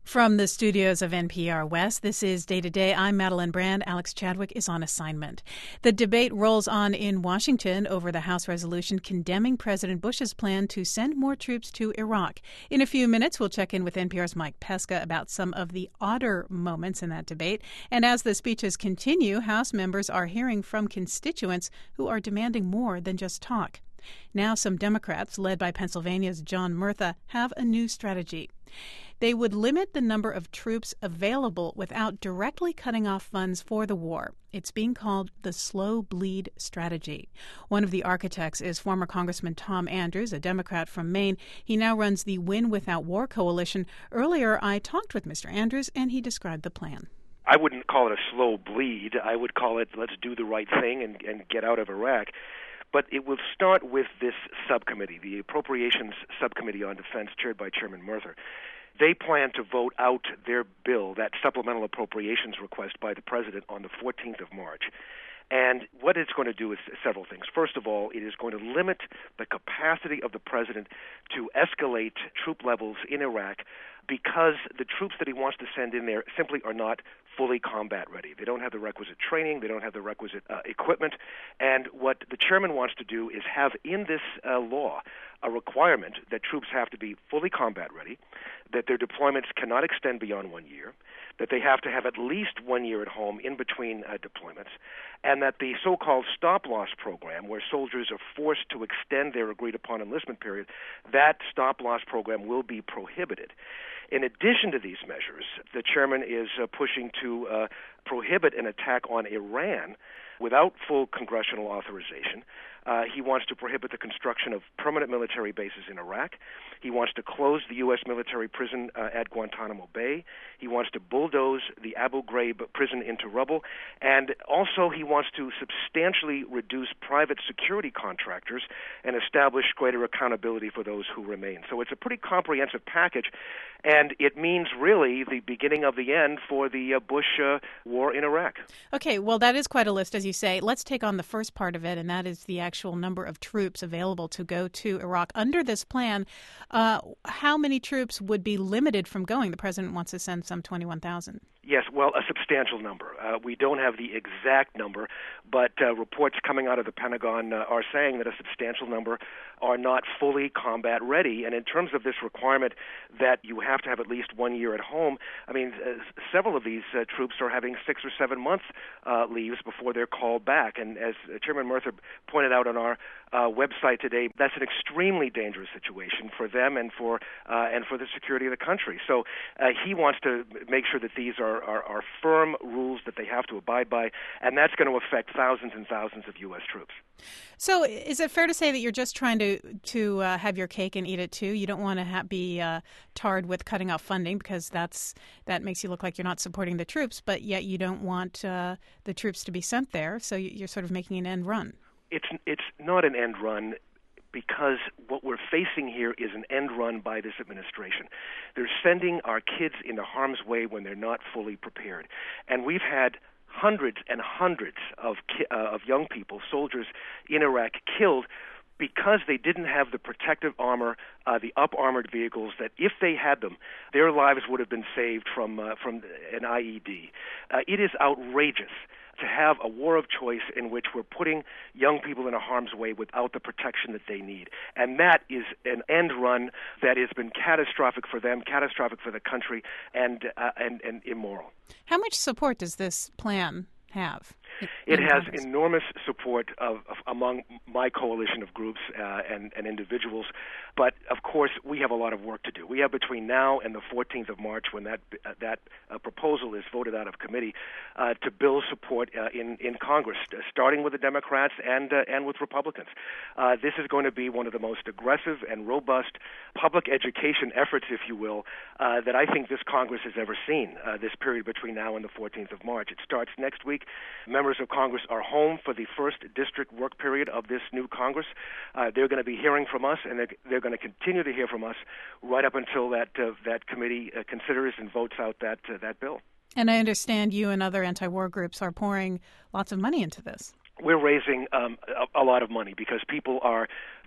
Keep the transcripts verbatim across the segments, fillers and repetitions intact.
From the studios of N P R West, this is Day to Day. I'm Madeline Brand. Alex Chadwick is on assignment. The debate rolls on in Washington over the House resolution condemning President Bush's plan to send more troops to Iraq. In a few minutes, we'll check in with N P R's Mike Pesca about some of the odder moments in that debate. And as the speeches continue, House members are hearing from constituents who are demanding more than just talk. Now some Democrats, led by Pennsylvania's John Murtha, have a new strategy. They would limit the number of troops available without directly cutting off funds for the war. It's being called the slow bleed strategy. One of the architects is former Congressman Tom Andrews, a Democrat from Maine. He now runs the Win Without War Coalition. Earlier, I talked with Mister Andrews, and he described the plan. I wouldn't call it a slow bleed. I would call it let's do the right thing and, and get out of Iraq. But it will start with this subcommittee, the Appropriations Subcommittee on Defense, chaired by Chairman Murtha. They plan to vote out their bill, that supplemental appropriations request by the president, on the fourteenth of March. And what it's going to do is several things. First of all, it is going to limit the capacity of the president to escalate troop levels in Iraq because the troops that he wants to send in there simply are not fully combat ready. They don't have the requisite training. They don't have the requisite uh, equipment. And what the chairman wants to do is have in this uh, law a requirement that troops have to be fully combat ready, that their deployments cannot extend beyond one year, that they have to have at least one year at home in between uh, deployments, and that the so-called stop-loss program, where soldiers are forced to extend their agreed-upon enlistment period, that stop-loss program will be prohibited. In addition to these measures, the chairman is uh, pushing to uh, prohibit an attack on Iran without full congressional authorization. Uh, he wants to prohibit the construction of permanent military bases in Iraq. He wants to close the U S military prison uh, at Guantanamo Bay. He wants to bulldoze the Abu Ghraib prison into rubble. And also he wants to substantially reduce private security contractors and establish greater accountability for those who remain. So it's a pretty comprehensive package, and it means really the beginning of the end for the uh, Bush uh, war in Iraq. Okay, well, that is quite a list, as you say. Let's take on the first part of it, and that is the actual number of troops available to go to Iraq. Under this plan, uh, how many troops would be limited from going? The president wants to send some twenty-one thousand. Yes, well, a substantial number. Uh, we don't have the exact number, but uh, reports coming out of the Pentagon uh, are saying that a substantial number are not fully combat ready. And in terms of this requirement that you have to have at least one year at home, I mean, uh, several of these uh, troops are having six or seven month uh, leaves before they're called back. And as Chairman Murtha pointed out on our uh, website today, that's an extremely dangerous situation for them and for uh, and for the security of the country. So uh, he wants to make sure that these are Are, are firm rules that they have to abide by, and that's going to affect thousands and thousands of U S troops. So is it fair to say that you're just trying to, to uh, have your cake and eat it too? You don't want to ha- be uh, tarred with cutting off funding because that's that makes you look like you're not supporting the troops, but yet you don't want uh, the troops to be sent there, so you're sort of making an end run. It's, it's not an end run, because what we're facing here is an end run by this administration. They're sending our kids into harm's way when they're not fully prepared. And we've had hundreds and hundreds of ki- uh, of young people, soldiers in Iraq, killed because they didn't have the protective armor, uh, the up-armored vehicles, that if they had them, their lives would have been saved from, uh, from an I E D. Uh, it is outrageous to have a war of choice in which we're putting young people in a harm's way without the protection that they need. And that is an end run that has been catastrophic for them, catastrophic for the country, and uh, and, and immoral. How much support does this plan have? It has enormous support of, of among my coalition of groups uh, and, and individuals, but of course we have a lot of work to do. We have between now and the fourteenth of March, when that uh, that uh, proposal is voted out of committee, uh, to build support uh, in in Congress, uh, starting with the Democrats and uh, and with Republicans. Uh, this is going to be one of the most aggressive and robust public education efforts, if you will, uh, that I think this Congress has ever seen. Uh, this period between now and the fourteenth of March. It starts next week. Members of Congress are home for the first district work period of this new Congress. Uh, they're going to be hearing from us, and they're, they're going to continue to hear from us right up until that uh, that committee uh, considers and votes out that uh, that bill. And I understand you and other anti-war groups are pouring lots of money into this. We're raising um, a, a lot of money because people are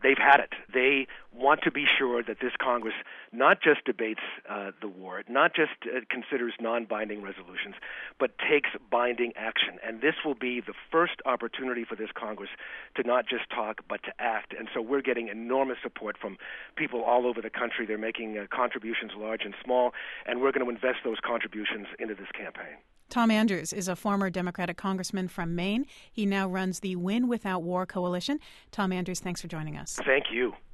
they've had it. They want to be sure that this Congress not just debates uh, the war, not just uh, considers non-binding resolutions, but takes binding action. And this will be the first opportunity for this Congress to not just talk, but to act. And so we're getting enormous support from people all over the country. They're making uh, contributions large and small, and we're going to invest those contributions into this campaign. Tom Andrews is a former Democratic congressman from Maine. He now runs the Win Without War Coalition. Tom Andrews, thanks for joining us. Thank you.